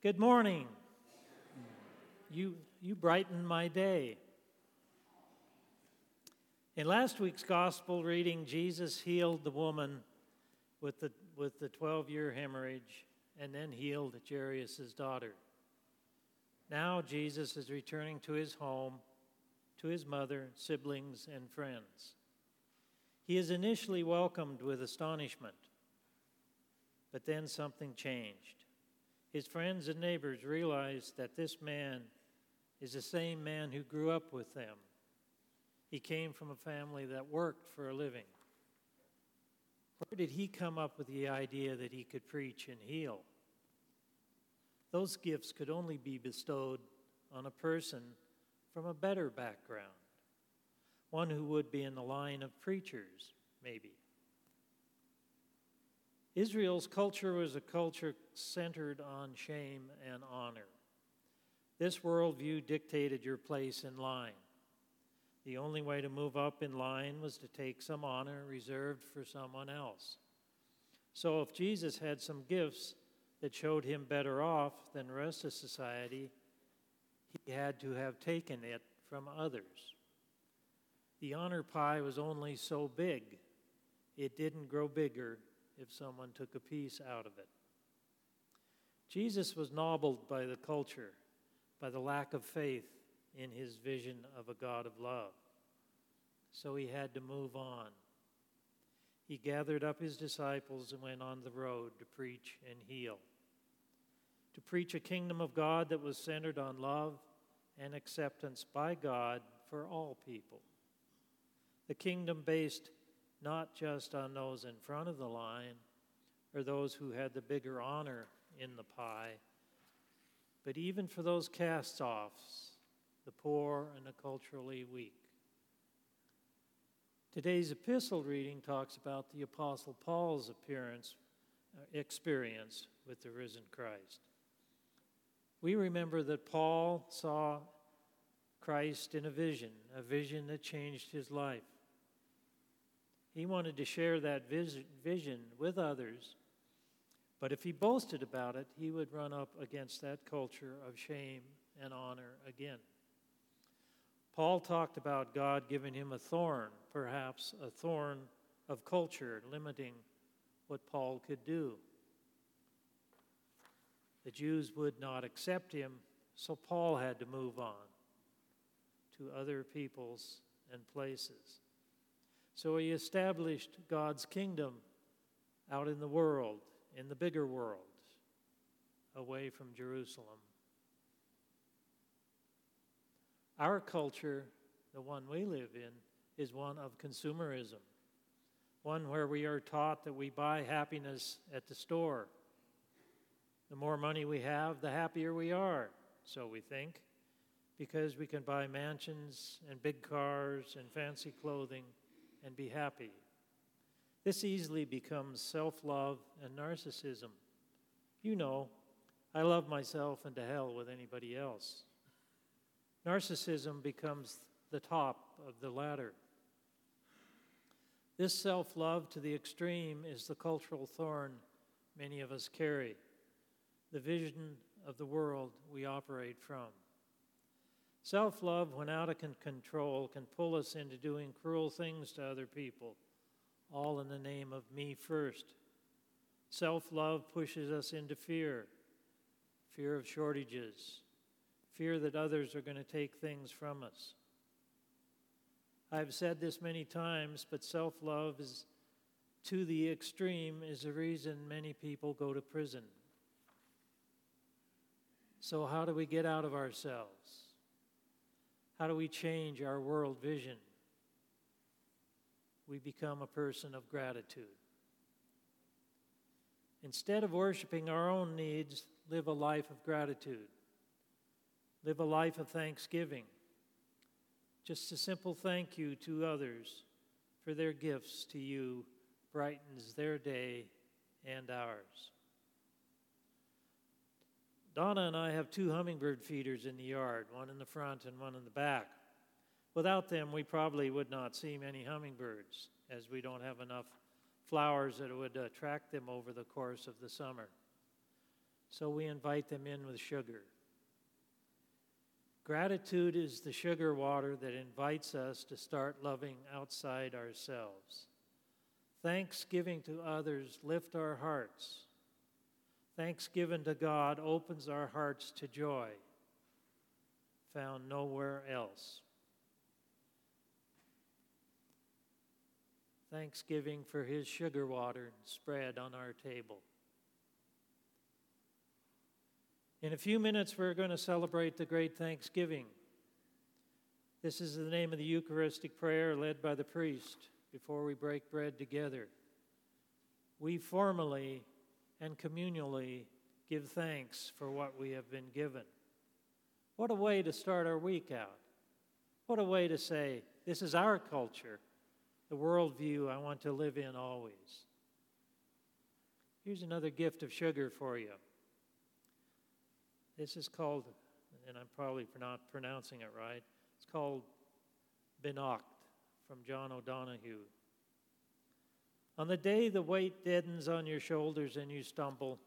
Good morning. You brighten my day. In last week's gospel reading, Jesus healed the woman with the 12-year hemorrhage and then healed Jairus' daughter. Now Jesus is returning to his home, to his mother, siblings, and friends. He is initially welcomed with astonishment, but then something changed. His friends and neighbors realized that this man is the same man who grew up with them. He came from a family that worked for a living. Where did he come up with the idea that he could preach and heal? Those gifts could only be bestowed on a person from a better background, one who would be in the line of preachers, maybe. Israel's culture was a culture centered on shame and honor. This worldview dictated your place in line. The only way to move up in line was to take some honor reserved for someone else. So if Jesus had some gifts that showed him better off than the rest of society, he had to have taken it from others. The honor pie was only so big. It didn't grow bigger if someone took a piece out of it. Jesus was nobbled by the culture, by the lack of faith in his vision of a God of love. So he had to move on. He gathered up his disciples and went on the road to preach and heal. To preach a kingdom of God that was centered on love and acceptance by God for all people. The kingdom based not just on those in front of the line or those who had the bigger honor in the pie, but even for those cast-offs, the poor and the culturally weak. Today's epistle reading talks about the Apostle Paul's experience with the risen Christ. We remember that Paul saw Christ in a vision that changed his life. He wanted to share that vision with others, but if he boasted about it, he would run up against that culture of shame and honor again. Paul talked about God giving him a thorn, perhaps a thorn of culture, limiting what Paul could do. The Jews would not accept him, so Paul had to move on to other peoples and places. So he established God's kingdom out in the world, in the bigger world, away from Jerusalem. Our culture, the one we live in, is one of consumerism, one where we are taught that we buy happiness at the store. The more money we have, the happier we are, so we think, because we can buy mansions and big cars and fancy clothing and be happy. This easily becomes self-love and narcissism. You know, I love myself and to hell with anybody else. Narcissism becomes the top of the ladder. This self-love to the extreme is the cultural thorn many of us carry, the vision of the world we operate from. Self-love, when out of control, can pull us into doing cruel things to other people, all in the name of me first. Self-love pushes us into fear of shortages, fear that others are going to take things from us. I've said this many times, but self-love is to the extreme is the reason many people go to prison. So how do we get out of ourselves? How do we change our world vision? We become a person of gratitude. Instead of worshiping our own needs, live a life of gratitude. Live a life of thanksgiving. Just a simple thank you to others for their gifts to you brightens their day and ours. Donna and I have 2 hummingbird feeders in the yard, one in the front and one in the back. Without them, we probably would not see many hummingbirds, as we don't have enough flowers that would attract them over the course of the summer. so we invite them in with sugar. Gratitude is the sugar water that invites us to start loving outside ourselves. Thanksgiving to others lifts our hearts. Thanksgiving to God opens our hearts to joy, found nowhere else. Thanksgiving for his sugar water spread on our table. In a few minutes, we're going to celebrate the great Thanksgiving. This is the name of the Eucharistic prayer led by the priest before we break bread together. We formally and communally give thanks for what we have been given. What a way to start our week out. What a way to say, this is our culture, the worldview I want to live in always. Here's another gift of sugar for you. This is called, and I'm probably not pronouncing it right, it's called Beannacht from John O'Donohue. On the day the weight deadens on your shoulders and you stumble,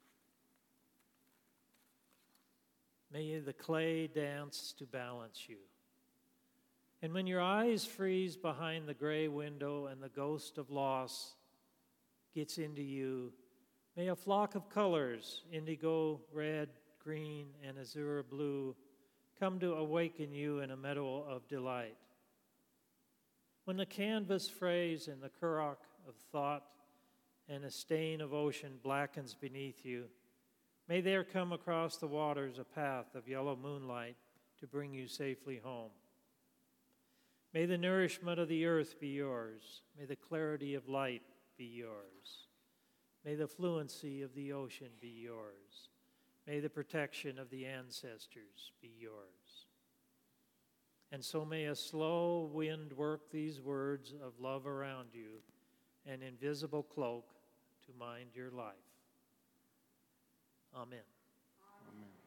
may the clay dance to balance you. And when your eyes freeze behind the gray window and the ghost of loss gets into you, may a flock of colors, indigo, red, green, and azure blue, come to awaken you in a meadow of delight. When the canvas frays and the currach of thought and a stain of ocean blackens beneath you, may there come across the waters a path of yellow moonlight to bring you safely home. May the nourishment of the earth be yours. May the clarity of light be yours. May the fluency of the ocean be yours. May the protection of the ancestors be yours. And so may a slow wind work these words of love around you, an invisible cloak to mind your life. Amen. Amen.